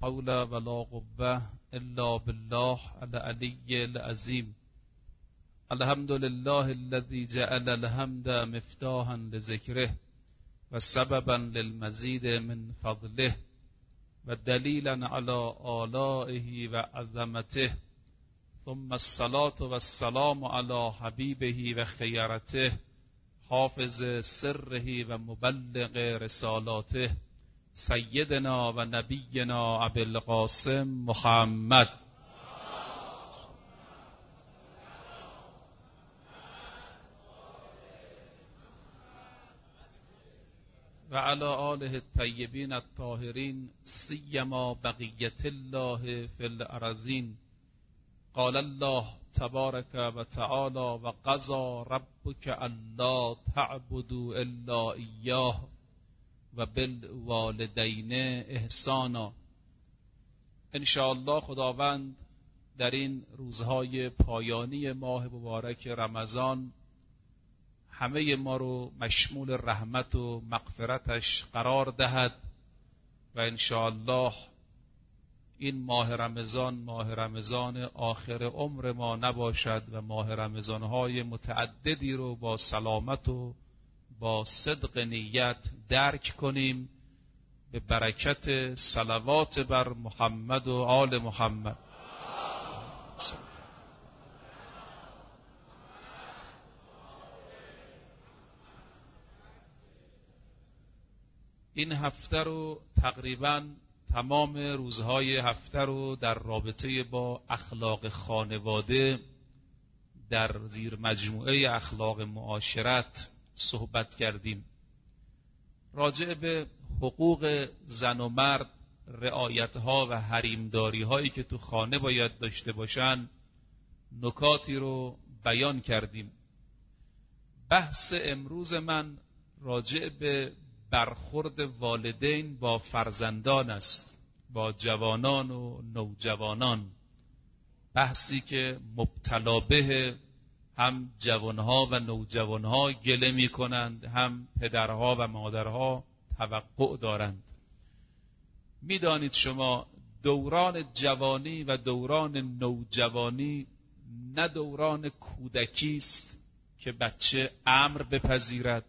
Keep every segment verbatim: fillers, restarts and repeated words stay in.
حول ولا قوة إلا بالله العلي العظيم. الحمد لله الذي جعل الحمد مفتاحا لذكره وسببا للمزيد من فضله ودليلا على آلائه وعظمته، ثم الصلاة والسلام على حبيبه وخيرته حافظ سره ومبلغ رسالاته سيدنا و نبينا ابي القاسم محمد و علی آله الطیبین الطاهرین سیما بقیة الله فی الارضین. قال الله تبارک و تعالی و قضى ربک الا تعبدوا الا ایاه و بالوالدین احسانا. انشاءالله خداوند در این روزهای پایانی ماه مبارک رمضان همه ما رو مشمول رحمت و مغفرتش قرار دهد و انشاءالله این ماه رمضان ماه رمضان آخر عمر ما نباشد و ماه رمضانهای متعددی رو با سلامت و با صدق نیت درک کنیم به برکت صلوات بر محمد و آل محمد. این هفته رو تقریباً تمام روزهای هفته رو در رابطه با اخلاق خانواده در زیر مجموعه اخلاق معاشرت صحبت کردیم. راجع به حقوق زن و مرد، رعایتها و حریمداری هایی که تو خانه باید داشته باشن نکاتی رو بیان کردیم. بحث امروز من راجع به برخورد والدین با فرزندان است، با جوانان و نوجوانان، بحثی که مبتلا به هم جوانها و نوجوانها گله می کنند، هم پدرها و مادرها توقع دارند. می دانید شما دوران جوانی و دوران نوجوانی نه دوران کودکی است که بچه امر بپذیرد،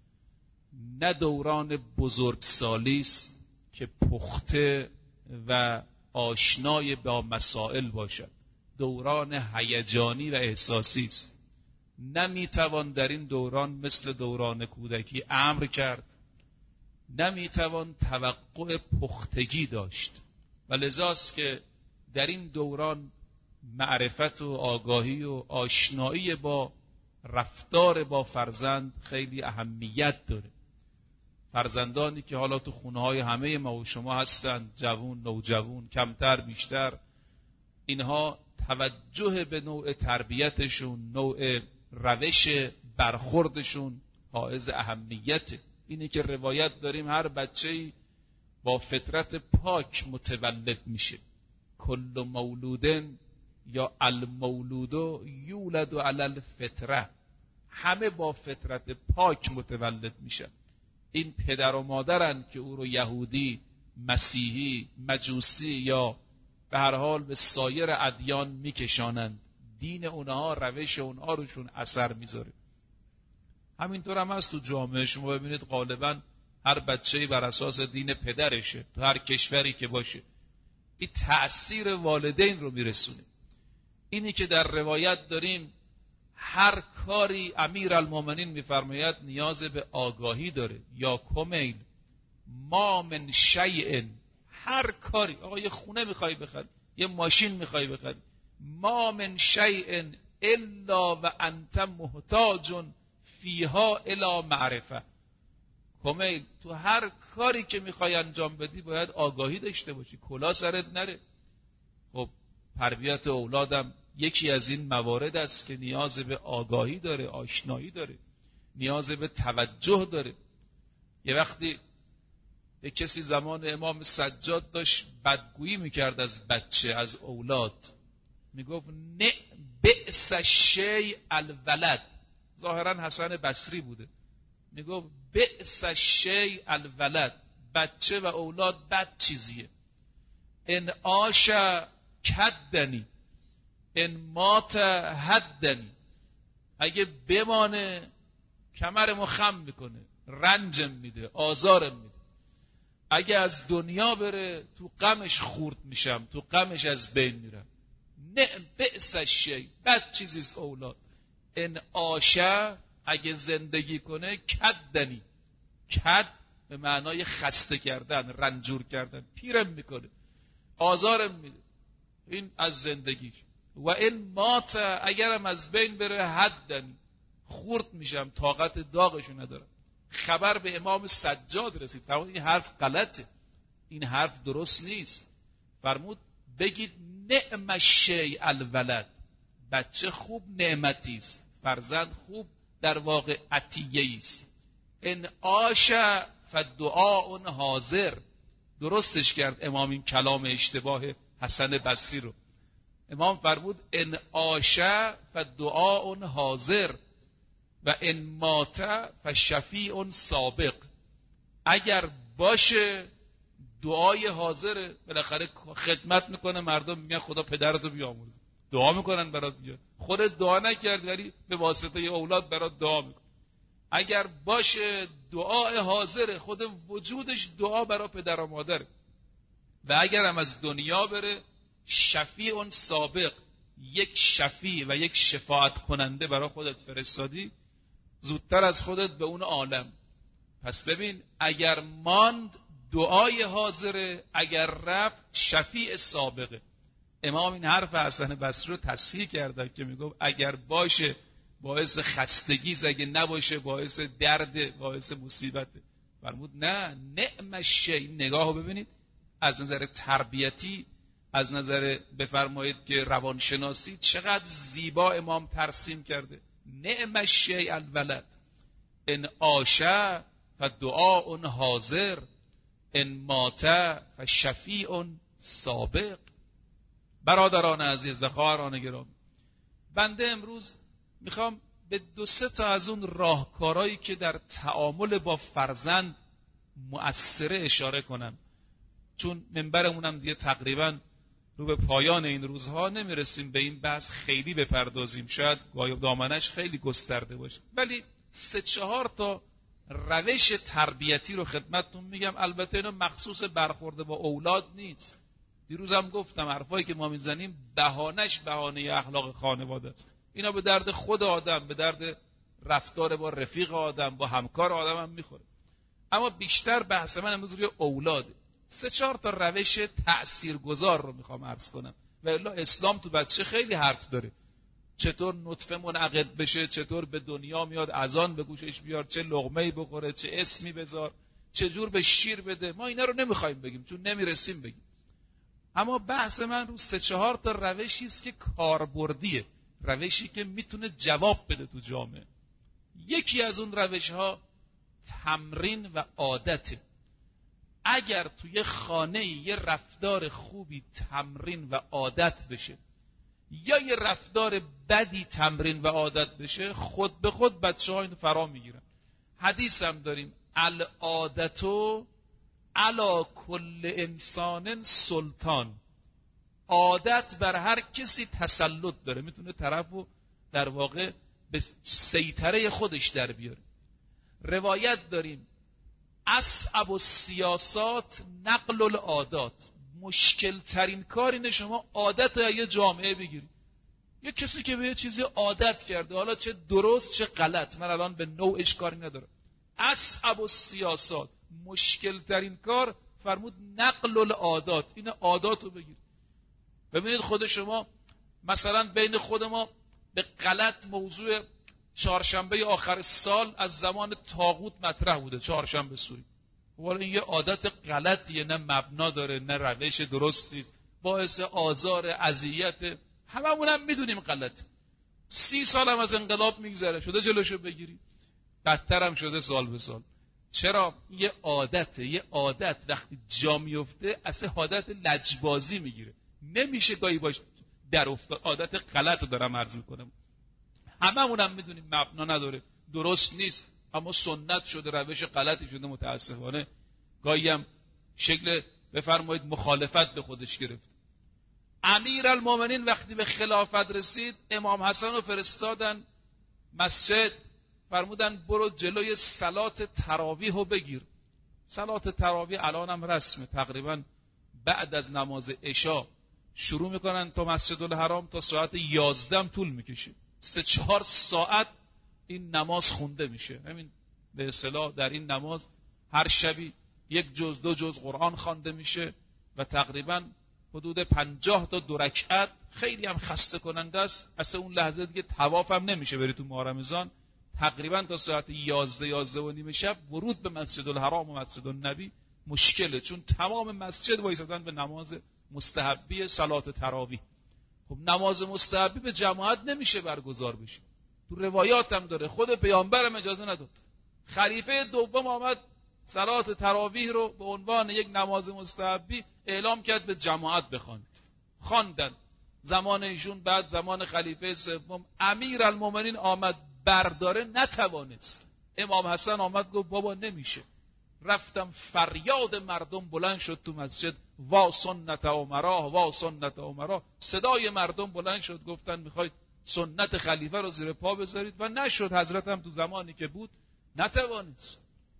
نه دوران بزرگسالی است که پخته و آشنای با مسائل باشد. دوران هیجانی و احساسی است. نمیتوان در این دوران مثل دوران کودکی امر کرد، نمیتوان توقع پختگی داشت و لذاست که در این دوران معرفت و آگاهی و آشنایی با رفتار با فرزند خیلی اهمیت داره. فرزندانی که حالا تو خونه های همه ما و شما هستند، جوون، نوجوان، کمتر بیشتر، اینها توجه به نوع تربیتشون، نوع روش برخوردشون حائز اهمیت. اینی که روایت داریم هر بچه‌ای با فطرت پاک متولد میشه. کل مولودن یا المولودو یولد علی الفطره، همه با فطرت پاک متولد میشن. این پدر و مادرن که او رو یهودی، مسیحی، مجوسی یا به هر حال به سایر ادیان میکشانند. دین اونها، روش اونها روشون اثر میذاره. همینطور هم هست تو جامعه. شما ببینید غالبا هر بچه‌ای بر اساس دین پدرشه، تو هر کشوری که باشه. این تأثیر والدین رو میرسونه. اینی که در روایت داریم هر کاری امیرالمومنین میفرماید نیاز به آگاهی داره. یا کمیل ما من شیء، هر کاری، آقا یه خونه میخوای بخری، یه ماشین میخوای بخری، ما من شیء الا و انت محتاج فیها الی معرفه. کمیل تو هر کاری که میخوای انجام بدی باید آگاهی داشته باشی، کلا سرت نره. خب تربیت اولادم یکی از این موارد است که نیاز به آگاهی داره، آشنایی داره، نیاز به توجه داره. یه وقتی یک کسی زمان امام سجاد داشت بدگویی میکرد از بچه، از اولاد، میگفت نه بئس الشیء الولد. ظاهرا حسن بصری بوده. میگفت بئس الشیء الولد، بچه و اولاد بد چیزیه. ان عاش کدنی ان مات هدنی، اگه بمانه کمرمو خم میکنه، رنجم میده، آزارم میده. اگه از دنیا بره تو غمش خورد میشم، تو غمش از بین میرم. نعم بئس الشی، بد چیزیست اولاد. ان عاشه، اگه زندگی کنه، کدنی، کد به معنای خسته کردن، رنجور کردن، پیرم میکنه، آزارم میده. این از زندگیش. و این مات، اگرم از بین بره، هدنی، خورد میشم، طاقت داغشو ندارم. خبر به امام سجاد رسید، فرمود این حرف غلطه، این حرف درست نیست. فرمود بگید نعم الشیء الولد، بچه خوب نعمتی است، فرزند خوب در واقع عطیه است. ان عاش فدعاء حاضر، درستش کرد امام این کلام اشتباه حسن بصری رو. امام فرمود ان عاش فدعاء حاضر و ان مات فشفیع سابق. اگر باشه دعای حاضره، بالاخره خدمت میکنه، مردم میگن خدا پدرتو بیامرزه، دعا میکنن برات دیگه. خودت دعا نکردی ولی به واسطه اولاد برات دعا میکنه. اگر باشه دعای حاضره، خود وجودش دعا برای پدر و مادره. و اگر هم از دنیا بره، شفیع سابق، یک شفیع و یک شفاعت کننده برای خودت فرستادی، زودتر از خودت به اون عالم. پس ببین، اگر ماند دعای حاضره، اگر رفت شفیع سابقه. امام این حرف حسن بصری رو تصحیح کرده که میگفت اگر باشه باعث خستگی، اگه نباشه باعث درد، باعث مصیبته. فرمود نه، نعم الشیء. نگاهو ببینید از نظر تربیتی، از نظر بفرمایید که روانشناسی چقدر زیبا امام ترسیم کرده. نعم الشیء الولد، ان عاش فدعاء حاضر، ان مات فشفیع سابق. برادران عزیز و خواهران گرامی، بنده امروز میخوام به دو سه تا از اون راهکارهایی که در تعامل با فرزند مؤثره اشاره کنم، چون منبرمونم دیگه تقریبا رو به پایان این روزها، نمیرسیم به این بحث خیلی بپردازیم، شاید گاهی دامنش خیلی گسترده باشه، ولی سه چهار تا روش تربیتی رو خدمتتون میگم. البته اینا مخصوص برخورد با اولاد نیست. دیروزم گفتم حرفایی که ما میزنیم بهانش بهانه اخلاق خانواده است. اینا به درد خود آدم، به درد رفتار با رفیق آدم، با همکار آدم هم میخوره. اما بیشتر بحث من امروز روی اولاده. سه چهار تا روش تأثیرگذار رو میخوام عرض کنم. و الا اسلام تو بچه خیلی حرف داره. چطور نطفه منعقد بشه، چطور به دنیا میاد، اذان به گوشش بیار، چه لقمه‌ای بخوره، چه اسمی بذار، چه جور به شیر بده. ما اینا رو نمیخوایم بگیم چون نمیرسیم بگیم. اما بحث من رو سه چهار تا روشی است که کاربردیه، روشی که میتونه جواب بده تو جامعه. یکی از اون روش‌ها تمرین و عادته. اگر توی خانه یه رفتار خوبی تمرین و عادت بشه، یا یه رفتار بدی تمرین و عادت بشه، خود به خود بچه‌ها اینو فرا میگیرن. حدیث هم داریم، العادتو علی کل انسان سلطان. عادت بر هر کسی تسلط داره، میتونه طرفو در واقع به سیطره خودش در بیاره. روایت داریم اصعب السیاسات نقل العادات. مشکل ترین کار اینه شما عادت یه جامعه بگیری. یه کسی که به یه چیزی عادت کرده، حالا چه درست چه غلط، من الان به نوعش کاری ندارم. اصعب السیاسات، مشکل ترین کار، فرمود نقل العادات. این عادات رو بگیر. ببینید خود شما مثلا بین خود ما به غلط موضوع چهارشنبه آخر سال از زمان طاغوت مطرح بوده، چهارشنبه سوری. والا این یه عادت غلطیه، نه مبنا داره، نه روش درستی است، باعث آزار، اذیت. هممون هم میدونیم غلطه. سی سال هم از انقلاب میگذره، شده جلوشو بگیری، بدتر هم شده سال به سال. چرا؟ یه عادته. یه عادت وقتی جا میفته اصلا عادت لجبازی میگیره، نمیشه گاهی باش در افتاد. عادت غلط رو دارم عرض میکنم. هممون هم میدونیم مبنا نداره، درست نیست، اما سنت شده، روش غلطی شده. متاسفانه گاهی هم شکل بفرمایید مخالفت به خودش گرفت. امیرالمومنین وقتی به خلافت رسید، امام حسن رو فرستادن مسجد، فرمودن برو جلوی صلات تراویح رو بگیر. صلات تراویح الان هم رسمه، تقریبا بعد از نماز عشا شروع میکنن تا مسجد الحرام تا ساعت یازده طول میکشه، سه چهار ساعت این نماز خونده میشه. همین به اصطلاح در این نماز هر شبی یک جز دو جز قرآن خوانده میشه و تقریبا حدود پنجاه تا دو رکعت. خیلی هم خسته کننده است، اصلا اون لحظه دیگه طواف هم نمیشه بری تو ماه رمضان. تقریبا تا ساعت یازده یازده و نیم شب ورود به مسجد الحرام و مسجد النبی مشکله، چون تمام مسجد وایسادن به نماز مستحبی صلات تراویح. خب نماز مستحبی به جماعت نمیشه برگزار بشه، تو روایات هم داره، خود پیامبرم اجازه نداد. خلیفه دوم آمد صلات تراویح رو به عنوان یک نماز مستحبی اعلام کرد به جماعت بخوانید. خواندن زمان ایشون، بعد زمان خلیفه سوم امیرالمومنین آمد برداره، نتوانست. امام حسن آمد گفت بابا نمیشه. رفتم فریاد مردم بلند شد تو مسجد، وا سنت عمرا وا سنت عمرا. صدای مردم بلند شد، گفتن میخواید سنت خلیفه رو زیر پا بذارید و نشد. حضرت هم تو زمانی که بود نتوانست.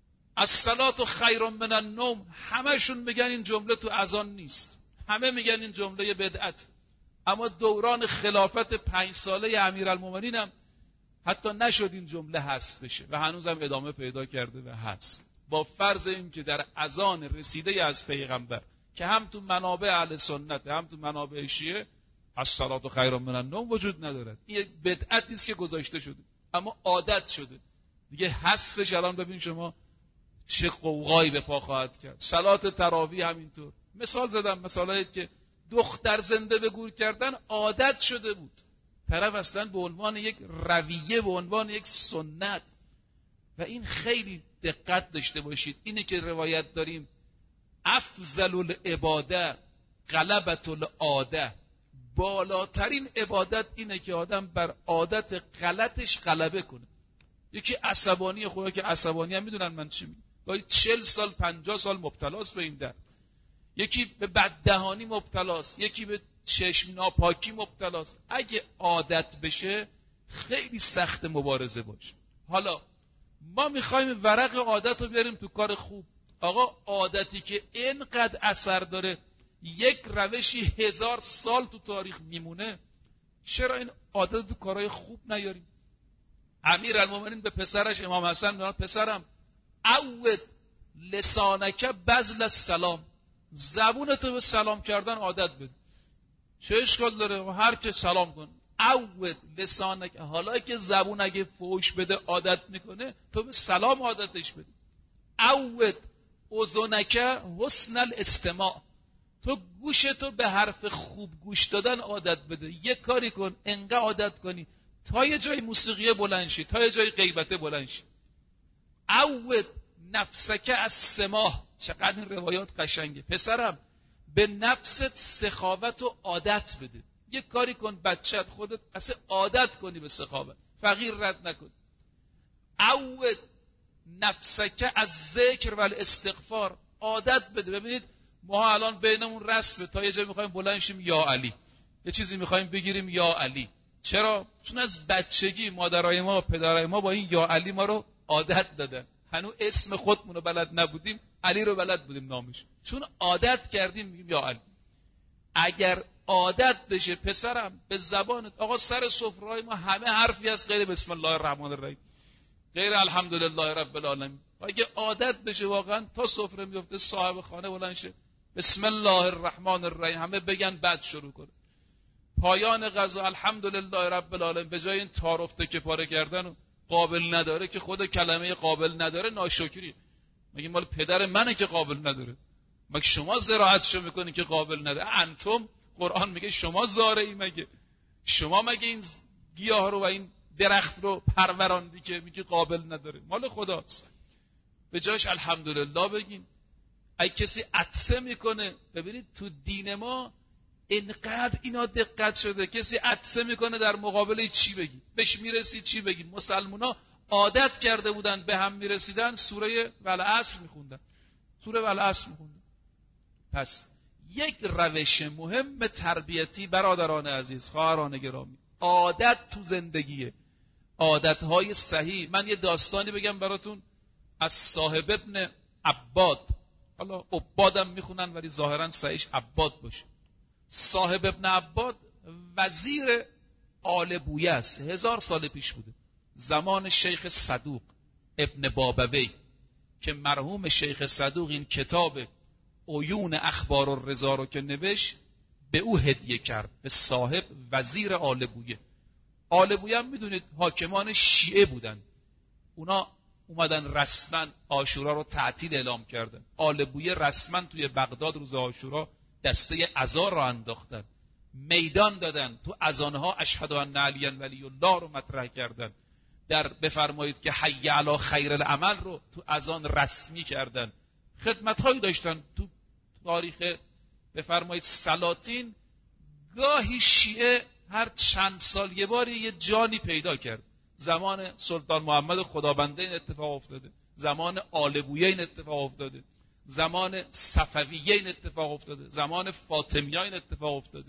الصلاة خیر من النوم، همشون میگن این جمله تو اذان نیست، همه میگن این جمله بدعت. اما دوران خلافت پنج ساله امیرالمومنین هم حتی نشد این جمله حذف بشه و هنوزم ادامه پیدا کرده و هست، با فرض این که در اذان رسیده از پیغمبر که هم تو منابع اهل سنت هم تو منابع شیعه الصلاة خیر من النوم وجود ندارد. این یک بدعتی است که گذاشته شده اما عادت شده دیگه. حذفش الان ببین شما چه قوقایی به پا خواهد کرد. صلات تراویح همینطور. مثال زدم، مثالایی که دختر زنده به گور کردن عادت شده بود، طرف اصلا به عنوان یک رویه، به عنوان یک سنت. و این خیلی دقت داشته باشید. اینه که روایت داریم افضل العباده غلبة العاده، بالاترین عبادت اینه که آدم بر عادت غلطش غلبه کنه. یکی عصبانی، خدا که عصبانی هم میدونن من چی میگم، گاهی چل سال پنجاه سال مبتلاست به این درد. یکی به بددهانی مبتلاست، یکی به چشم ناپاکی مبتلاست. اگه عادت بشه خیلی سخت مبارزه باشه. حالا ما میخوایم ورق عادت رو بیاریم تو کار خوب. آقا عادتی که اینقدر اثر داره، یک روشی هزار سال تو تاریخ میمونه، چرا این عادت تو کارهای خوب نیاریم؟ امیرالمومنین به پسرش امام حسن میگه پسرم عود لسانک بذل السلام، زبون تو به سلام کردن عادت بده. چه اشکال داره هر که سلام کن؟ عود لسانک، حالا که زبون اگه فوش بده عادت میکنه، تو به سلام عادتش بده. عود اذنک حسن الاستماع، تو گوش تو به حرف خوب گوش دادن عادت بده. یک کاری کن انقدر عادت کنی تا یه جای موسیقیه بلند شی، تا یه جای غیبته بلند شی. عود نفسک از سماح، چقدر این روایات قشنگه. پسرم به نفست سخاوت و عادت بده. یک کاری کن بچت خودت اصلا عادت کنی به سخاوت، فقیر رد نکن. عود نفسک از ذکر و الاستغفار، عادت بده. ببینید ما الان بینمون رسمه تا یه جایی میخوایم بلند شیم یا علی، یه چیزی میخوایم بگیریم یا علی. چرا؟ چون از بچگی مادرای ما و پدرای ما با این یا علی ما رو عادت دادن. هنوز اسم خودمون رو بلد نبودیم، علی رو بلد بودیم نامش، چون عادت کردیم میگیم یا علی. اگر عادت بشه پسرم به زبانت، آقا سر سفره‌های ما همه حرفی هست غیر بسم الله الرحمن الرحیم، غیر الحمدلله رب العالمین. اگه عادت بشه واقعا تا سفره میفته صاحب خانه بلند شه بسم الله الرحمن الرحیم همه بگن بعد شروع کنه. پایان غذا الحمدلله رب العالمین، به جای این تعارفته که پاره کردن قابل نداره که خود کلمه قابل نداره ناشکری. مگه مال پدر منه که قابل نداره؟ مگه شما زراعتشو میکنی که قابل نداره؟ انتم، قرآن میگه شما زارعی، مگه شما مگه این گیاه رو و این درخت رو پروراندی که میگه قابل نداره؟ مال خداست. به جاش الحمدلله بگین. اگه کسی عطسه میکنه، ببینید تو دین ما اینقدر اینا دقت شده، کسی عطسه میکنه در مقابل چی بگی؟ بهش میرسی چی بگی؟ مسلمونا عادت کرده بودن به هم میرسیدن سوره والعصر میخوندن، سوره والعصر میخوندن. پس یک روش مهم تربیتی برادران عزیز، خواهران گرامی، عادت تو زندگیه، عادتهای صحیح. من یه داستانی بگم براتون از صاحب ابن عباد. حالا عبادم میخونن ولی ظاهرا صحیحش عباد باشه. صاحب ابن عباد وزیر آل بویه است، هزار سال پیش بوده، زمان شیخ صدوق ابن بابوی که مرحوم شیخ صدوق این کتاب عیون اخبار الرضا رو که نوشت به او هدیه کرد، به صاحب وزیر آل بویه. آل بویه هم میدونید حاکمان شیعه بودن، اونا اومدن رسما عاشورا رو تعطیل اعلام کردن. آل بویه رسما توی بغداد روز عاشورا دسته عزا رو انداختن، میدان دادن، تو اذانها اشهد ان علی ولی الله رو مطرح کردن، در بفرمایید که حی علی خیر العمل رو تو اذان رسمی کردن، خدمت‌هایی داشتن. تو تاریخ بفرمایید سلاطین گاهی شیعه هر چند سال یه باری یه جانی پیدا کرد. زمان سلطان محمد خدابنده این اتفاق افتاده، زمان آل بویه این اتفاق افتاده، زمان صفویه این اتفاق افتاده، زمان فاطمیه این اتفاق افتاده.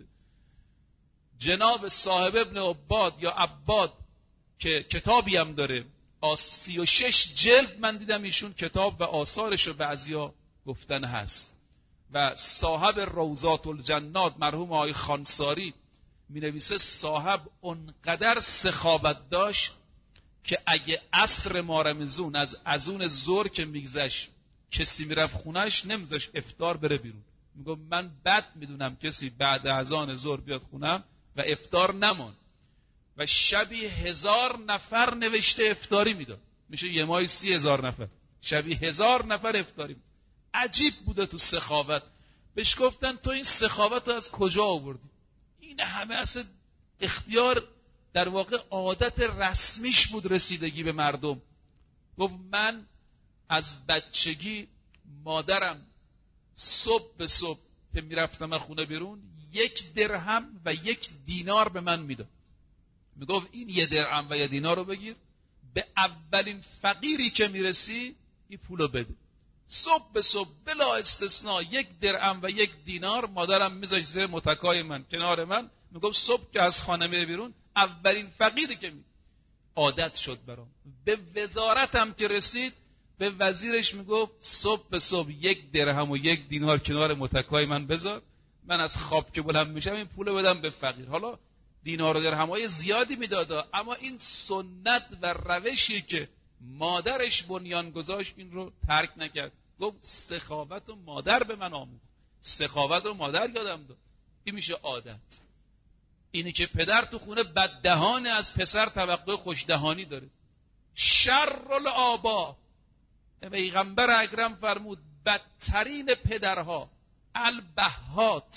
جناب صاحب ابن عباد یا عباد که کتابی هم داره، سی و شش جلد من دیدم ایشون کتاب و آثارش رو بعضیا گفتن هست. و صاحب روضات الجنات مرحوم آقای خانساری می نویسه صاحب اونقدر سخاوت داشت که اگه عصر ما رمزون از ازون زور که میگذشت کسی میرفت خونش نمیذاش افطار بره بیرون. میگم من بد میدونم کسی بعد اذان ظهر بیاد خونم و افطار نمون. و شبی هزار نفر نوشته افطاری میداد، میشه یه ماهی سی هزار نفر، شبی هزار نفر افطاری میداد. عجیب بوده تو سخاوت. بهش گفتن تو این سخاوت رو از کجا آوردی؟ این همه اصلا اختیار در واقع عادت رسمیش بود رسیدگی به مردم. گفت من از بچگی مادرم صبح به صبح که میرفتم از خونه بیرون یک درهم و یک دینار به من میداد. میگفت این یه درهم و یه دینار رو بگیر، به اولین فقیری که میرسی این پولو بده. صبح به صبح بلا استثناء یک درهم و یک دینار مادرم میذاشت زیر متکای من کنار من. میگفت صبح که از خانه میره بیرون اولین فقیری که می عادت شد برام. به وزارتم که رسید به وزیرش میگفت صبح به صبح یک درهم و یک دینار کنار متکای من بذار، من از خواب که بلند میشم این پولو بدم به فقیر. حالا دینار و درهمای زیادی میداد، اما این سنت و روشی که مادرش بنیان گذاشت این رو ترک نکرد. گفت سخاوت و مادر به من آموخت، سخاوت و مادر یادم داد. این میشه عادت. اینی که پدر تو خونه بددهانه از پسر توقع خوشدهانی داره. شر الآبا، پیغمبر اکرم فرمود بدترین پدرها البهات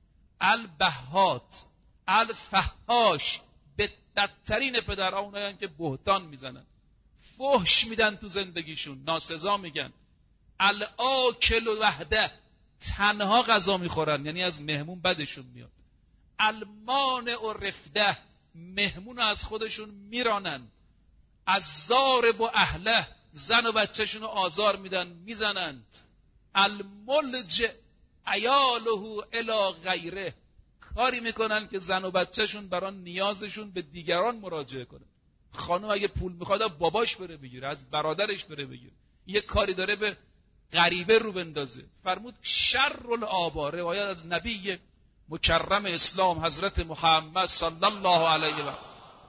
البهات الفحاش، بدترین پدرها اونایی که بهتان میزنن، فحش میدن تو زندگیشون، ناسزا میگن. الاکل وحده، تنها غذا میخورن، یعنی از مهمون بدشون میاد. المانع و رفده، مهمون از خودشون میرانند. از ضارب و اهله، زن و بچهشون رو آزار میدن میزنند. الملج عیاله الی غیره، کاری میکنن که زن و بچهشون برای نیازشون به دیگران مراجعه کنن. خانم اگه پول میخواد باباش بره بگیره، از برادرش بره بگیره، یه کاری داره به غریبه رو بندازه. فرمود شر الآبا، روایت از نبی مکرم اسلام حضرت محمد صلی الله علیه و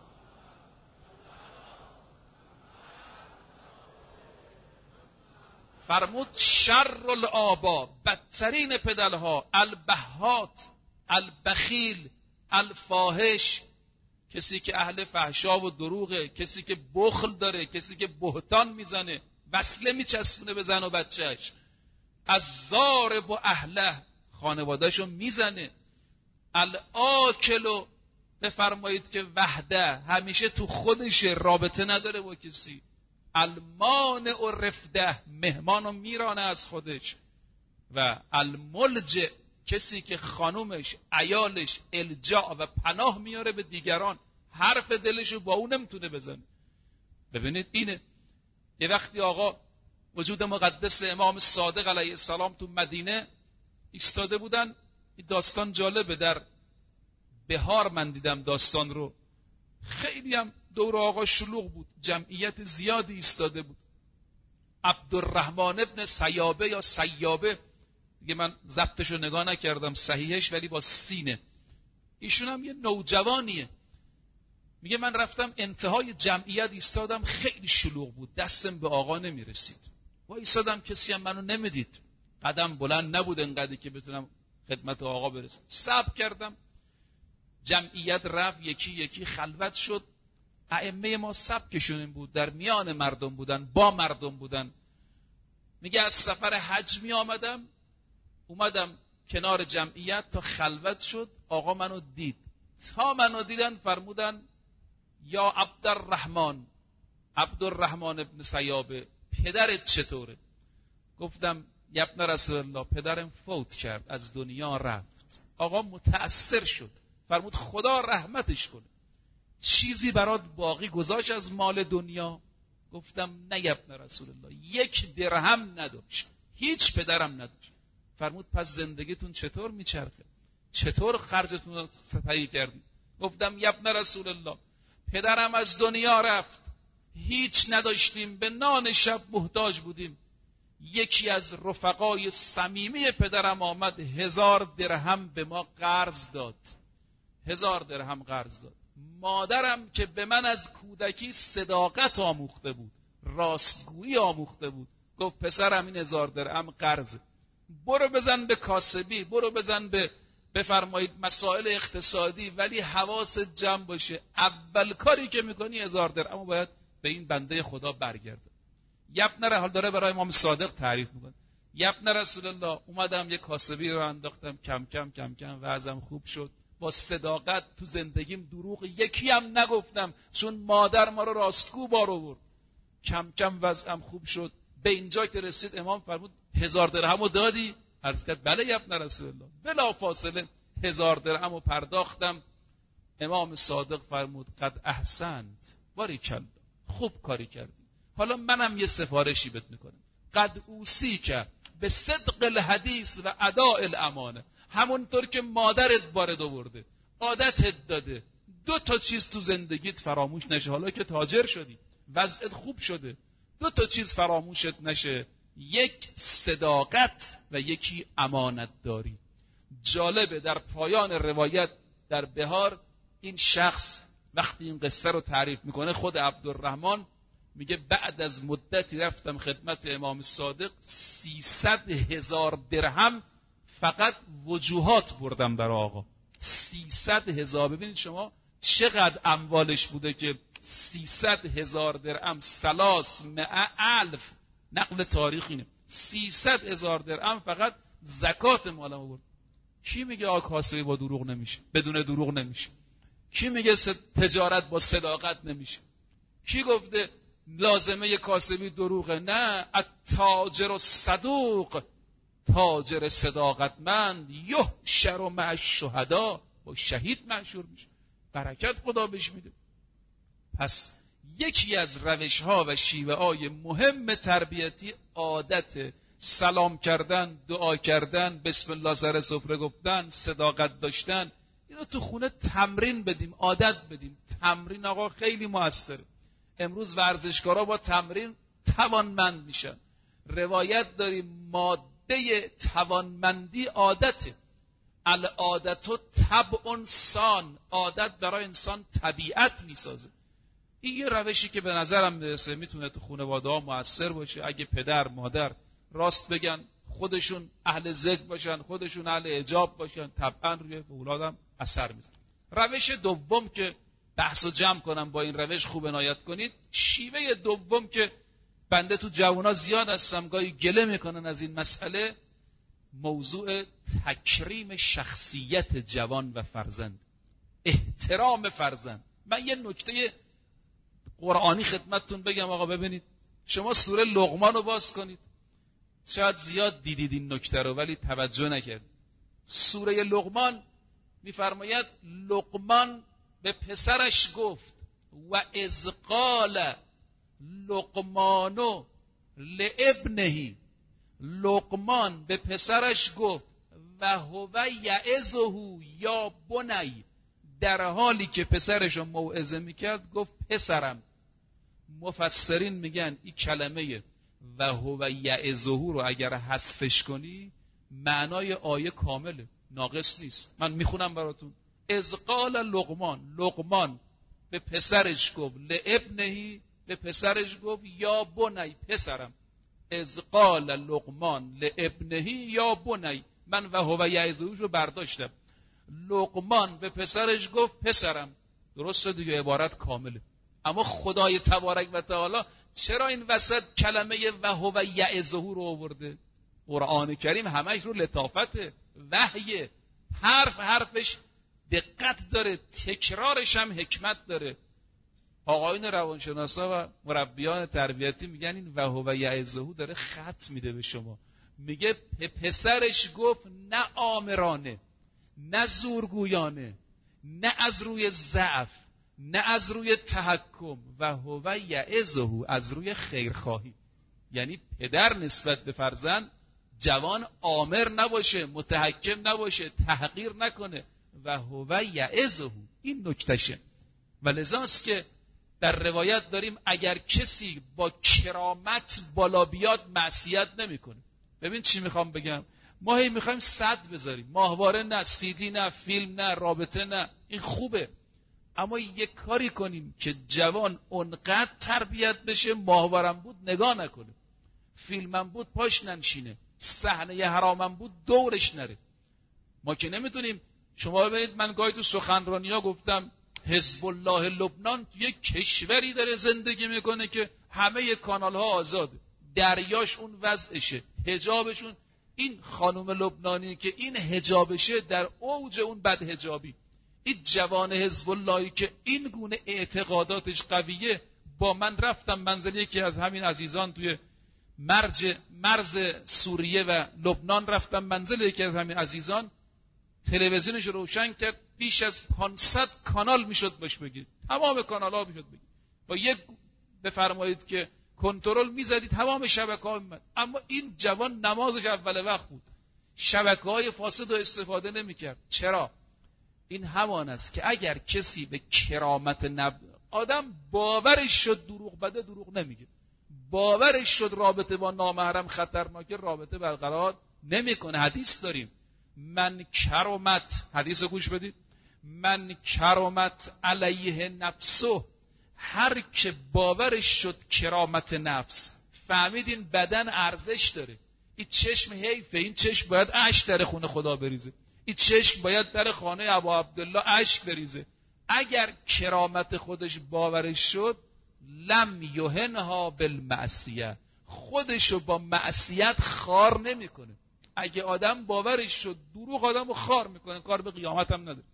فرمود شر الآبا، بدترین پدرها البهات البخیل الفاحش، کسی که اهل فحشا و دروغه، کسی که بخل داره، کسی که بهتان میزنه، وصله میچسبونه به زن و بچهش. از ضارب و اهله، خانوادهشو میزنه. الاکلو، بفرمایید که وحده، همیشه تو خودشه، رابطه نداره با کسی. المانع و رفده، مهمانو میرانه از خودش. و الملجع، کسی که خانومش عیالش الجا و پناه میاره به دیگران، حرف دلشو با اون نمیتونه بزنه. ببینید اینه. یه وقتی آقا وجود مقدس امام صادق علیه السلام تو مدینه، ایستاده بودن. این داستان جالبه، در بهار من دیدم داستان رو، خیلی هم دور آقا شلوغ بود، جمعیت زیادی ایستاده بود. عبدالرحمن ابن سیابه یا سیابه دیگه، من ضبطش رو نگاه نکردم صحیحش، ولی با سینه. ایشون هم یه نوجوانیه. میگه من رفتم انتهای جمعیت ایستادم، خیلی شلوغ بود، دستم به آقا نمیرسید. با ایستادم، کسی هم منو نمیدید، قدم بلند نبود انقدری که بتونم خدمت آقا برسم. صبر کردم، جمعیت رفت، یکی یکی خلوت شد. ائمه ما سبکشون این بود، در میان مردم بودن، با مردم بودن. میگه از سفر حج می آمدم، اومدم کنار جمعیت تا خلوت شد، آقا منو دید. تا منو دیدن فرمودن یا عبدالرحمن، عبدالرحمن ابن سیابه، پدرت چطوره؟ گفتم یا ابن رسول الله، پدرم فوت کرد، از دنیا رفت. آقا متأثر شد، فرمود خدا رحمتش کنه، چیزی برات باقی گذاشت از مال دنیا؟ گفتم نه یا ابن رسول الله، یک درهم نداشت، هیچ پدرم نداشت. فرمود پس زندگیتون چطور میچرخه؟ چطور خرجتون رو سپری کردی؟ گفتم یا ابن رسول الله، پدرم از دنیا رفت، هیچ نداشتیم، به نان شب محتاج بودیم. یکی از رفقای صمیمی پدرم آمد، هزار درهم به ما قرض داد، هزار درهم قرض داد. مادرم که به من از کودکی صداقت آموخته بود، راستگویی آموخته بود، گفت پسرم این هزار درهم قرضه، برو بزن به کاسبی، برو بزن به بفرمایید مسائل اقتصادی، ولی حواست جمع باشه، اول کاری که میکنی هزار درهم باید به این بنده خدا برگرده. یبن حال داره برای امام صادق تعریف میکنه، یبن رسول الله، اومدم یه کاسبی رو انداختم، کم کم کم کم وضعم خوب شد، با صداقت تو زندگیم دروغ یکی هم نگفتم، چون مادر ما رو راستگو بار آورد. کم کم وضعم خوب شد، به اینجا که رسید امام فرمود هزار درهمو دادی؟ عرض کرد بله یا ابن رسول الله. بلا فاصله هزار درهمو پرداختم. امام صادق فرمود قد احسنت، باریکلا، خوب کاری کردی. حالا منم یه سفارشی بهت میکنم، قد اوصیک به صدق الحدیث و اداء الامانه. همونطور که مادرت وارد آورده، عادتت داده، دو تا چیز تو زندگیت فراموش نشه. حالا که تاجر شدی، وضعت خوب شده، دو تا چیز فراموشت نشه، یک صداقت و یکی امانت داری. جالبه در پایان روایت در بهار این شخص وقتی این قصه رو تعریف میکنه، خود عبدالرحمن میگه بعد از مدتی رفتم خدمت امام صادق، سیصد هزار درهم فقط وجوهات بردم برای آقا. سیصد هزار، ببینید شما چقدر اموالش بوده که سیصد هزار درهم، سلاس مئة الف، نقل تاریخینه، سیصد هزار درهم فقط زکات مالم آورد. کی میگه آقا کاسبی با دروغ نمیشه، بدون دروغ نمیشه؟ کی میگه تجارت با صداقت نمیشه؟ کی گفته لازمه کاسبی دروغه؟ نه، التاجر الصدوق، تاجر صداقتمند، یحشر مع الشهدا، با شهید محشور میشه، برکت خدا بهش میده. پس یکی از روش ها و شیوه های مهم تربیتی عادت سلام کردن، دعا کردن، بسم الله سر سفره گفتن، صداقت داشتن. اینو تو خونه تمرین بدیم، عادت بدیم. تمرین آقا خیلی موثره. امروز ورزشکارا با تمرین توانمند میشن. روایت داریم ماده توانمندی عادته. العادت طبع سان، عادت برای انسان طبیعت میسازه. این یه روشی که به نظرم میرسه میتونه تو خانواده ها موثر باشه. اگه پدر مادر راست بگن، خودشون اهل ذکر باشن، خودشون اهل حجاب باشن، طبعا روی اولادم اثر میذاره. روش دوم که بحثو جمع کنم با این روش خوب عنایت کنید، شیوه دوم که بنده تو جوونا زیاد هستم گاهی گله میکنن از این مسئله، موضوع تکریم شخصیت جوان و فرزند، احترام فرزند. من یه نکته قرآنی خدمتتون بگم آقا، ببینید شما سوره لقمان رو باز کنید، شاید زیاد دیدید این نکته رو ولی توجه نکردید. سوره لقمان میفرماید لقمان به پسرش گفت و اذ قال لقمانو لابنه، لقمان به پسرش گفت و هو یعظه یا بنی، در حالی که پسرش رو موعظه میکرد گفت پسرم. مفسرین میگن این کلمه و هو یعظه رو اگر حذفش کنی معنای آیه کامله، ناقص نیست. من میخونم براتون. اذ قال لقمان، لقمان به پسرش گفت، لابنهی، به پسرش گفت یا بنی، پسرم. اذ قال لقمان لابنهی یا بنی، من و هو یعظه رو برداشتم. لقمان به پسرش گفت پسرم. درسته دیگه، عبارت کامله. اما خدای تبارک و تعالی چرا این وسط کلمه و هو یعظه رو آورده؟ قرآن کریم همش رو لطافت وحی، حرف حرفش دقت داره، تکرارش هم حکمت داره. آقایون روانشناسا و مربیان تربیتی میگن این و هو یعظه داره خط میده به شما، میگه پسرش گفت نه آمرانه، نه زورگویانه، نه از روی ضعف، نه از روی تحکم، و هو یعظه از روی خیرخواهی. یعنی پدر نسبت به فرزند جوان آمر نباشه، متحکم نباشه، تحقیر نکنه، و هو یعظه. این نکتشه. و لذاست که در روایت داریم اگر کسی با کرامت بالا بیاد معصیت نمیکنه. ببین چی میخوام بگم، ما هی میخوایم صد بذاریم، ماهواره نه، سیدی نه، فیلم نه، رابطه نه، این خوبه، اما یک کاری کنیم که جوان اونقدر تربیت بشه ماهوارم بود نگاه نکنه، فیلمم بود پاش ننشینه، صحنه حرامم بود دورش نره. ما که نمیتونیم. شما ببینید من گاهی تو سخنرانی ها گفتم حزب الله لبنان یک کشوری داره زندگی میکنه که همه کانال ها آزاده، دریاش اون وضعشه، حجابشون، این خانم لبنانی که این حجابشه در اوج اون بد حجابی، این جوان حزب اللهی که این گونه اعتقاداتش قویه. با من رفتم منزل یکی از همین عزیزان توی مرج مرز سوریه و لبنان، رفتم منزل یکی از همین عزیزان، تلویزیونش روشن کرد، بیش از پانصد کانال میشد باش بگید، تمام کانال ها میشد بگید، با یک بفرمایید که کنترل میزدید تمام شبکه ها میمد. اما این جوان نمازش اول وقت بود، شبکه های فاسد رو استفاده نمیکرد. چرا؟ این همان است که اگر کسی به کرامت نب... آدم باورش شد دروغ بده دروغ نمیگه، باورش شد رابطه با نامحرم خطرناکه رابطه برقرار نمیکنه. حدیث داریم من کرامت، حدیث رو گوش بدید، من کرامت علیه نفسه، هر که باورش شد کرامت نفس، فهمید این بدن ارزش داره، این چشم حیفه، این چشم باید اشک در خونه خدا بریزه، این چشم باید در خانه ابا عبدالله اشک بریزه. اگر کرامت خودش باورش شد لم یهنها بالمعصیه، خودشو با معصیت خار نمیکنه. اگه آدم باورش شد دروغ آدمو خار میکنه، کار به قیامت هم نداره.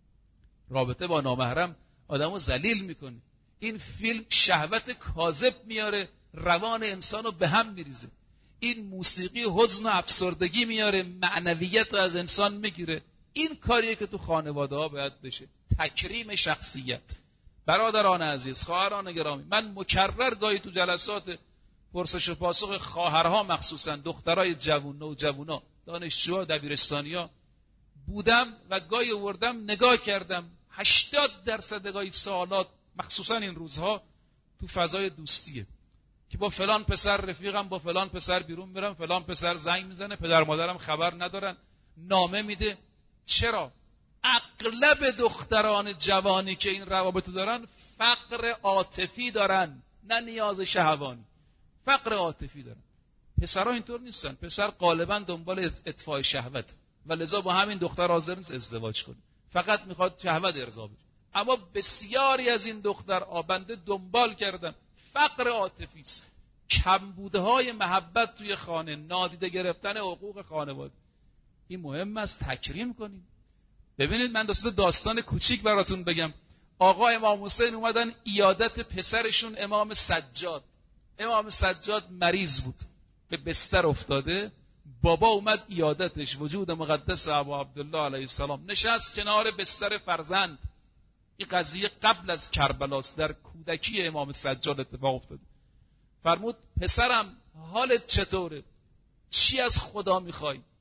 رابطه با نامحرم آدمو ذلیل میکنه. این فیلم شهوت کاذب میاره، روان انسانو به هم میریزه. این موسیقی حزن و افسردگی میاره، معنویت رو از انسان میگیره. این کاریه که تو خانواده ها باید بشه، تکریم شخصیت. برادران عزیز، خواهران گرامی، من مکرر گاهی تو جلسات پرسش و پاسخ خواهرها، مخصوصا دخترای جوون، نوجوانا، دانشجوها، دبیرستانیا بودم و گاهی آوردم نگاه کردم، هشتاد درصد گاهی سوالات مخصوصا این روزها تو فضای دوستیه که با فلان پسر رفیقم، با فلان پسر بیرون میرم، فلان پسر زنگ میزنه، پدر مادرم خبر ندارن، نامه میده. چرا؟ اغلب دختران جوانی که این روابط دارن فقر عاطفی دارن، نه نیاز شهوانی، فقر عاطفی دارن. پسرها اینطور نیستن، پسر غالبا دنبال اطفاء شهوت و لذا با همین دختر حاضر نیست ازدواج کنه، فقط میخواد شهوت ارضا بشه. اما بسیاری از این دختر آبنده دنبال کردن فقر عاطفی است، کمبودهای محبت توی خانه، نادیده گرفتن حقوق خانواده. این مهم است تکریم کنیم. ببینید من دوست داستان کوچیک براتون بگم. آقا امام حسین اومدن عیادت پسرشون امام سجاد. امام سجاد مریض بود، به بستر افتاده، بابا اومد عیادتش، وجود مقدس ابا عبدالله علیه السلام، نشست کنار بستر فرزند. این قضیه قبل از کربلاست، در کودکی امام سجاد اتفاق افتاده. فرمود پسرم حالت چطوره؟ چی از خدا میخوای؟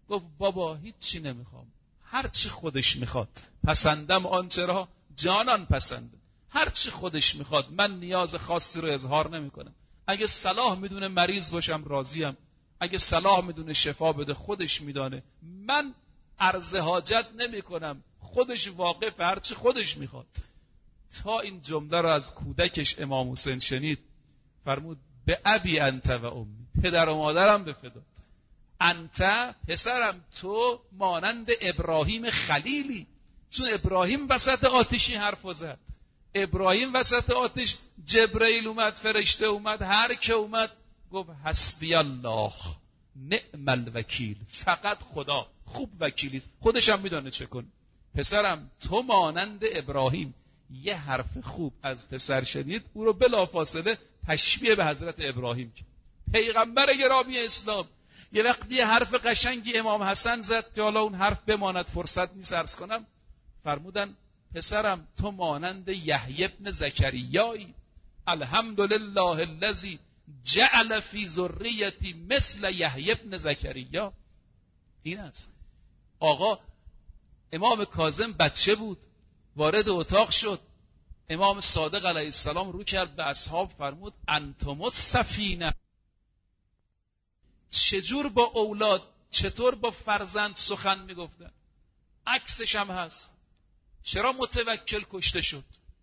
گفت بابا هیچ چی نمیخوام، هر چی خودش میخواد. پسندم آنچه را جانان پسند، هر چی خودش میخواد، من نیاز خاصی رو اظهار نمیکنم. اگه صلاح میدونه مریض باشم راضیم، اگه صلاح میدونه شفا بده خودش میدانه، من عرض حاجت نمیکنم، خودش واقف، هر چی خودش میخواد. تا این جمله رو از کودکش امام حسین شنید، فرمود به ابی انت و امی، پدر و مادرم به فدا. انت پسرم، تو مانند ابراهیم خلیلی. چون ابراهیم وسط آتشی حرف زد، ابراهیم وسط آتش، جبرئیل اومد، فرشته اومد، هر که اومد گفت حسبی الله نعم الوکیل، فقط خدا خوب وکیلیست، خودش هم میدانه چه کن. پسرم تو مانند ابراهیم. یه حرف خوب از پسر شنید، او رو بلافاصله تشبیه به حضرت ابراهیم کرد، پیغمبر گرامی اسلام. یه وقتی یه حرف قشنگی امام حسن زد که حالا اون حرف بماند، فرصت نیست عرض کنم. فرمودن پسرم تو مانند یحیی ابن زکریایی. الحمدلله الذی جعل فی ذریتی مثل یحیی ابن زکریا. این است. آقا امام کاظم بچه بود، وارد اتاق شد، امام صادق علیه السلام رو کرد به اصحاب، فرمود انتم السفینه. چجور با اولاد، چطور با فرزند سخن میگفتن؟ عکسش هم هست. چرا متوکل کشته شد؟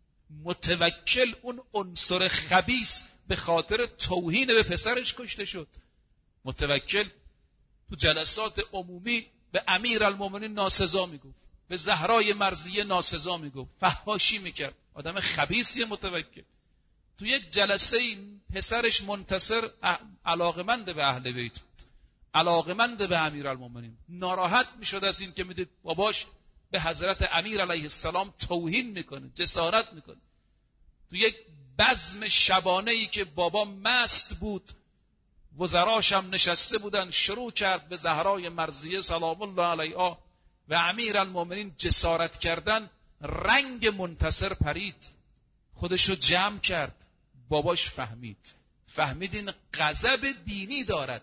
متوکل اون عنصر خبیث به خاطر توهین به پسرش کشته شد. متوکل تو جلسات عمومی به امیرالمومنین ناسزا میگفت، به زهرای مرضیه ناسزا میگفت، فحاشی میکرد. آدم خبیثی متوکل. تو یک جلسه این پسرش منتصر علاقمند به اهل بیت بود، علاقمند به امیرالمومنین، ناراحت میشد از این که میدید باباش به حضرت امیر علیه السلام توهین میکنه، جسارت میکنه. تو یک بزم شبانه‌ای که بابا مست بود، وزراش هم نشسته بودن، شروع کرد به زهرای مرضیه سلام الله علیها و امیرالمومنین جسارت کردن. رنگ منتصر پرید، خودشو جمع کرد. باباش فهمید، فهمید این غضب دینی دارد،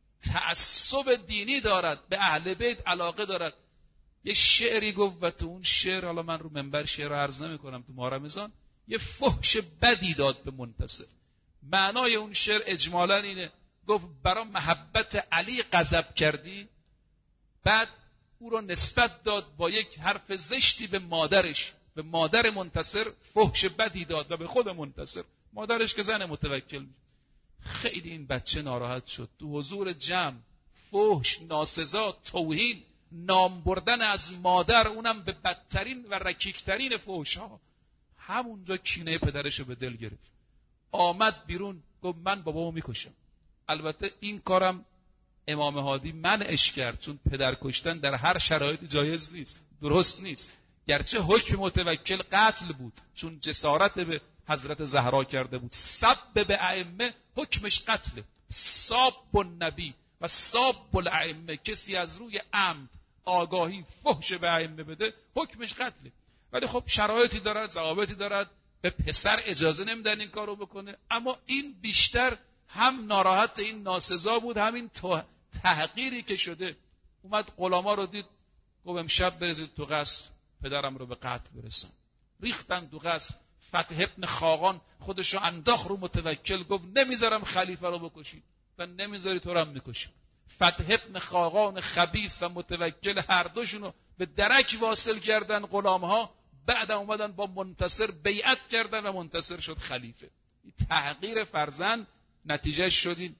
تعصب دینی دارد، به اهل بیت علاقه دارد. یه شعری گفت و تو اون شعر، حالا من رو منبر شعر رو عرض نمی کنم تو ماه رمضان، یه فحش بدی داد به منتصر. معنای اون شعر اجمالا اینه، گفت برای محبت علی غضب کردی، بعد او رو نسبت داد با یک حرف زشتی به مادرش، به مادر منتصر فحش بدی داد و به خود منتصر، مادرش که زن متوکل میشه. خیلی این بچه ناراحت شد. تو حضور جمع فحش، ناسزا، توهین، نام بردن از مادر، اونم به بدترین و رکیکترین فحش ها. همونجا کینه پدرشو به دل گرفت، آمد بیرون گفت من بابامو میکشم. البته این کارم امام هادی منعش کرد، چون پدر کشتن در هر شرایطی جایز نیست، درست نیست. گرچه حکم متوکل قتل بود، چون جسارت به حضرت زهرا کرده بود. سب به ائمه حکمش قتله. ساب النبی و ساب الائمه، کسی از روی عمد آگاهی فحش به ائمه بده حکمش قتله. ولی خب شرایطی دارد، ضوابطی دارد، به پسر اجازه نمیدن این کارو بکنه. اما این بیشتر هم ناراحت این ناسزا بود، همین تحقیری که شده. اومد غلاما رو دید، گفت امشب برزید تو قصر، پدرم رو به قتل برسان. ریختن تو قصر. فتح ابن خاقان خودشو انداخت رو متوکل، گفت نمیذارم خلیفه رو بکشی و نمیذاری تو رو هم میکشیم. فتح ابن خاقان خبیث و متوکل هر دوشونو به درک واصل کردن غلامها. بعد اومدن با منتصر بیعت کردن و منتصر شد خلیفه. تحقیر فرزند نتیجه شدین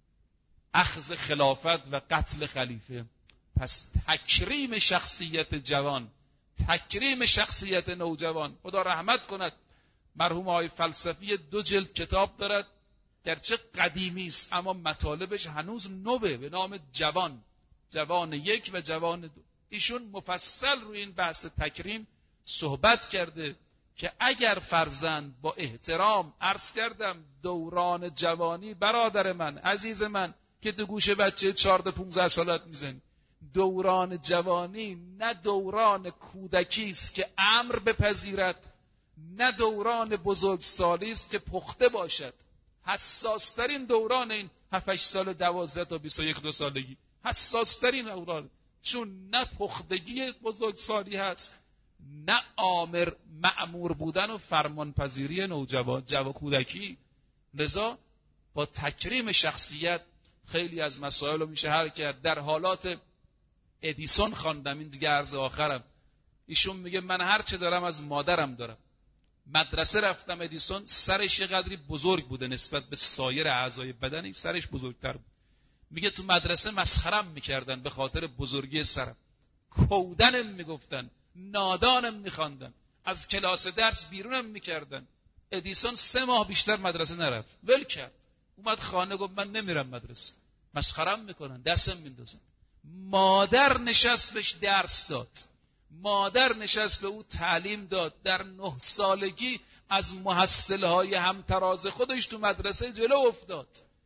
اخذ خلافت و قتل خلیفه. پس تکریم شخصیت جوان، تکریم شخصیت نوجوان. خدا رحمت کند مرحوم آقای فلسفی دو جلد کتاب دارد، گرچه قدیمی است اما مطالبش هنوز نوه، به نام جوان، جوان یک و جوان دو. ایشون مفصل روی این بحث تکریم صحبت کرده که اگر فرزند با احترام، عرض کردم دوران جوانی برادر من، عزیز من که تو گوش بچه چهارده پونزده سالت میزنی، دوران جوانی نه دوران کودکی است که امر بپذیرد، نه دوران بزرگسالی است که پخته باشد. حساس ترین دوران این هفت هشت سال، دوازده تا بیست و یک دو سالگی. حساسترین اولاد، چون نه پختگی بزرگسالی هست، نه آمر مأمور بودن و فرمانپذیری نوجوان جوان کودکی. لذا با تکریم شخصیت خیلی از مسائل رو میشه حل کرد. در حالات ادیسون خواندم، این دیگه عرض آخرم، ایشون میگه من هر چه دارم از مادرم دارم. مدرسه رفتم، ادیسون سرش یه قدری بزرگ بوده نسبت به سایر اعضای بدنی، سرش بزرگتر بود. میگه تو مدرسه مسخرم میکردن به خاطر بزرگی سرم، کودنم میگفتن، نادانم میخواندن، از کلاس درس بیرونم میکردن. ادیسون سه ماه بیشتر مدرسه نرفت، ول کرد، اومد خانه گفت من نمیرم مدرسه، مسخرم میکنن، دستم میندازن. مادر نشست بهش درس داد، مادر نشست به او تعلیم داد. در نه سالگی از محصلهای همتراز خودش تو مدرسه جلو افتاد.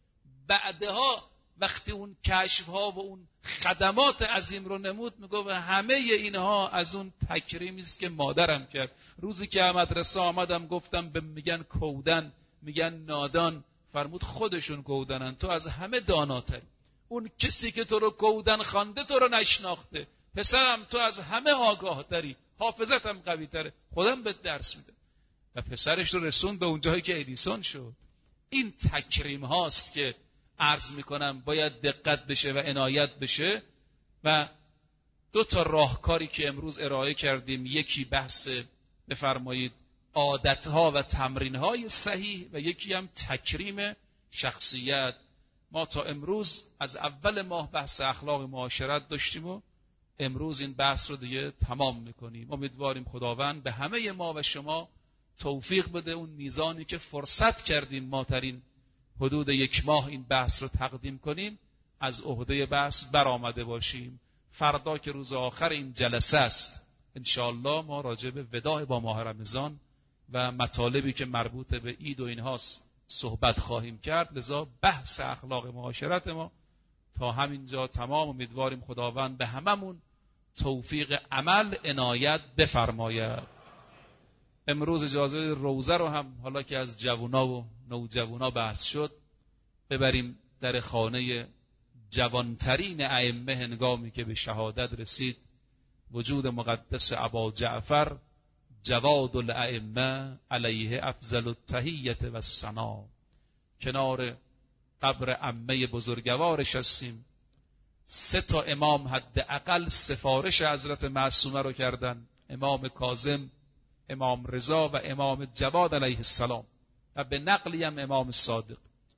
بعدها وقتی اون کشفها و اون خدمات عظیم رو نمود، میگه همه اینها از اون تکریمی است که مادرم کرد. روزی که مدرسه آمدم گفتم به میگن کودن، میگن نادان، فرمود خودشون کودنن، تو از همه داناتری. اون کسی که تو رو کودن خوانده تو رو نشناخته. پسرم تو از همه آگاه تری، حافظتم قوی تره، خودم به درس میده. و پسرش رو رسون به اونجایی که ادیسون شد. این تکریم هاست که عرض میکنم باید دقت بشه و عنایت بشه. و دو تا راهکاری که امروز ارائه کردیم، یکی بحث بفرمایید عادتها و تمرینهای صحیح و یکی هم تکریم شخصیت. ما تا امروز از اول ماه بحث اخلاق معاشرت داشتیم و امروز این بحث رو دیگه تمام میکنیم. امیدواریم خداوند به همه ما و شما توفیق بده اون میزانی که فرصت کردیم ما در این حدود یک ماه این بحث رو تقدیم کنیم از عهده بحث برآمده باشیم. فردا که روز آخر این جلسه است، انشاءالله ما راجع به وداع با ماه رمضان و مطالبی که مربوط به عید و اینهاست صحبت خواهیم کرد. لذا بحث اخلاق معاشرت ما تا همینجا تمام. امیدواریم خداوند به هممون توفیق عمل عنایت بفرماید. امروز اجازه روزه رو هم حالا که از جوونا و نوجوانا بحث شد ببریم در خانه جوانترین ائمه هنگامی که به شهادت رسید وجود مقدس ابا جعفر جواد الائمه علیه افضل التحیة و الثنا. کنار قبر عمه بزرگوارش هستیم. سه تا امام حداقل سفارش حضرت معصومه رو کردن، امام کاظم، امام رضا و امام جواد علیه السلام و به نقلی هم امام صادق.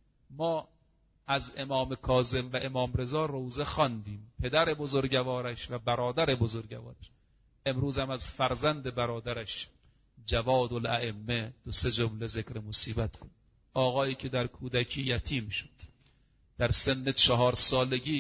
ما از امام کاظم و امام رضا روزه خواندیم، پدر بزرگوارش و برادر بزرگوارش. امروز هم از فرزند برادرش جواد الائمه دو سه جمله ذکر مصیبت کن. آقایی که در کودکی یتیم شد، در سن چهار سالگی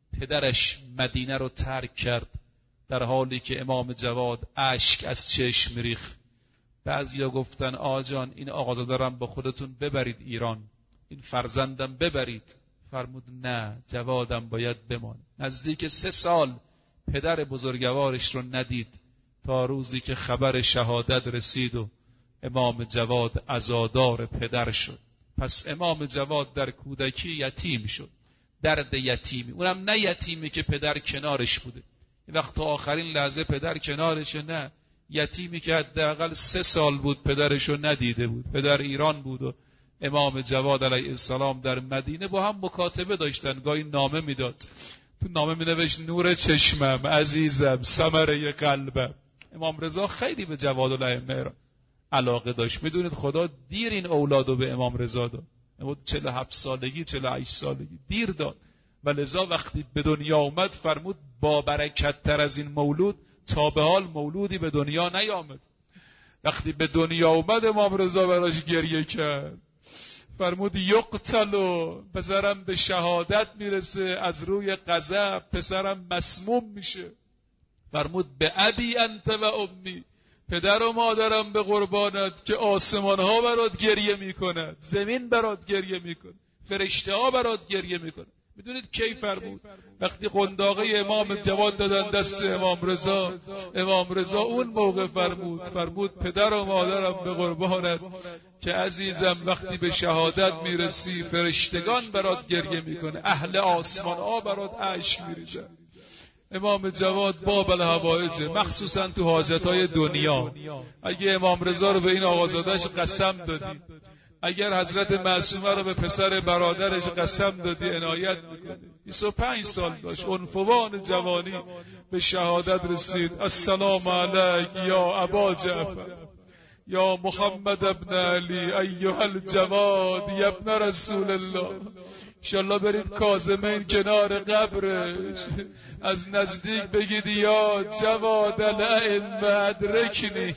پدرش مدینه رو ترک کرد، در حالی که امام جواد اشک از چشم ریخت. بعضیا گفتن آجان این آقازاده رو با خودتون ببرید ایران، این فرزندم ببرید. فرمود نه، جوادم باید بمانه. نزدیک سه سال پدر بزرگوارش رو ندید تا روزی که خبر شهادت رسید و امام جواد عزادار پدر شد. پس امام جواد در کودکی یتیم شد، درد یتیمی، اونم نه یتیمی که پدر کنارش بوده، این وقت تا آخرین لحظه پدر کنارشه، نه، یتیمی که حداقل سه سال بود پدرشو ندیده بود. پدر ایران بود و امام جواد علیه السلام در مدینه با هم مکاتبه داشتن، گاهی نامه میداد، تو نامه مینوشت نور چشمم، عزیزم، ثمره قلبم. امام رضا خیلی به جواد الائمه علاقه داشت. میدونید خدا دیر این اولادو به امام رضا داد، چهل و هفت سالگی چهل و هشت سالگی دیر داد و لذا وقتی به دنیا اومد فرمود با برکت تر از این مولود تا به حال مولودی به دنیا نیامد. وقتی به دنیا اومد امام رضا براش گریه کرد، فرمود یقتلو، پسرم به شهادت میرسه، از روی غضب پسرم مسموم میشه. فرمود به ابی انت و امی، پدر و مادرم به قربانت که آسمان ها برات گریه میکند، زمین برات گریه میکند، فرشته ها برات گریه میکند. میدونید کی فرمود؟ وقتی قنداقه امام جواد دادن دست امام رضا، امام رضا اون موقع فرمود فرمود پدر و مادرم به قربانت که عزیزم وقتی به شهادت میرسی فرشتگان برات گریه میکنه، اهل آسمان ها برات اشک میریزن. امام جواد باب الحوائجه، مخصوصا تو حاجتهای دنیا. اگه امام رضا رو به این آقازادهش قسم دادی، اگر حضرت معصومه رو به پسر برادرش قسم دادی، عنایت میکنه. بیست و پنج سال داشت، عنفوان جوانی به شهادت رسید. السلام علیک یا ابا جعفر یا محمد ابن علی ایها الجواد یا ابن رسول الله. انشالله برید کاظمین کنار قبرش از نزدیک بگید یا جواد الائمه ادرکنی،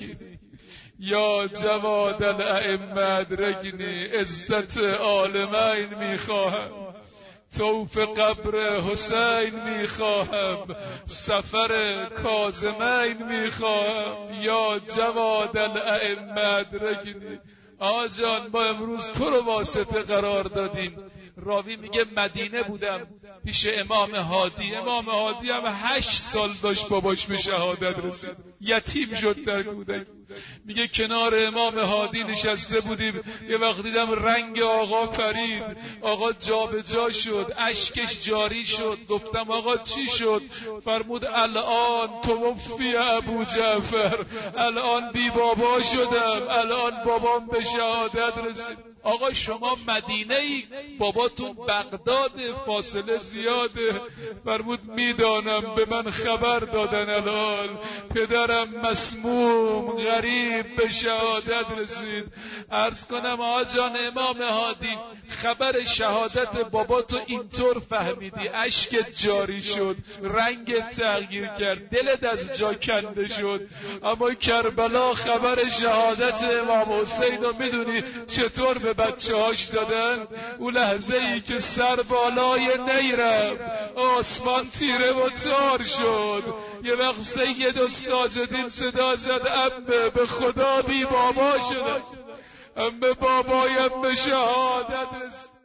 یا جواد الائمه ادرکنی. عزت عالمین میخواهم، طوف قبر حسین میخواهم، سفر کاظمین میخواهم. یا جواد الائمه ادرکنی. آقا جان ما امروز تو رو واسطه قرار دادیم. راوی میگه مدینه بودم پیش امام هادی. امام هادی هم هشت سال داشت باباش به شهادت رسید، یتیم شد در کودک. میگه کنار امام هادی نشسته بودیم، یه وقت دیدم رنگ آقا پرید، آقا جا به جا شد، اشکش جاری شد. گفتم آقا چی شد؟ فرمود الان توفی ابو جعفر، الان بی بابا شدم، الان بابام به شهادت رسید. آقا شما مدینه ای، باباتون بغداد، فاصله زیاده. فرمود میدانم، به من خبر دادن الان پدرم مسموم غریب به شهادت رسید. عرض کنم آقا جان امام هادی خبر شهادت باباتو اینطور فهمیدی، اشک جاری شد، رنگ تغییر کرد، دلت از جا کنده شد. اما کربلا خبر شهادت امام حسین رو میدونی چطور به بچه هاش دادن؟ اون لحظه ای که سر بالای نیرم آسمان تیره و تار شد، یه وقت سید الساجدین صدا زد امه به خدا بی بابا شدن، امه بابایم به شهادت رسید.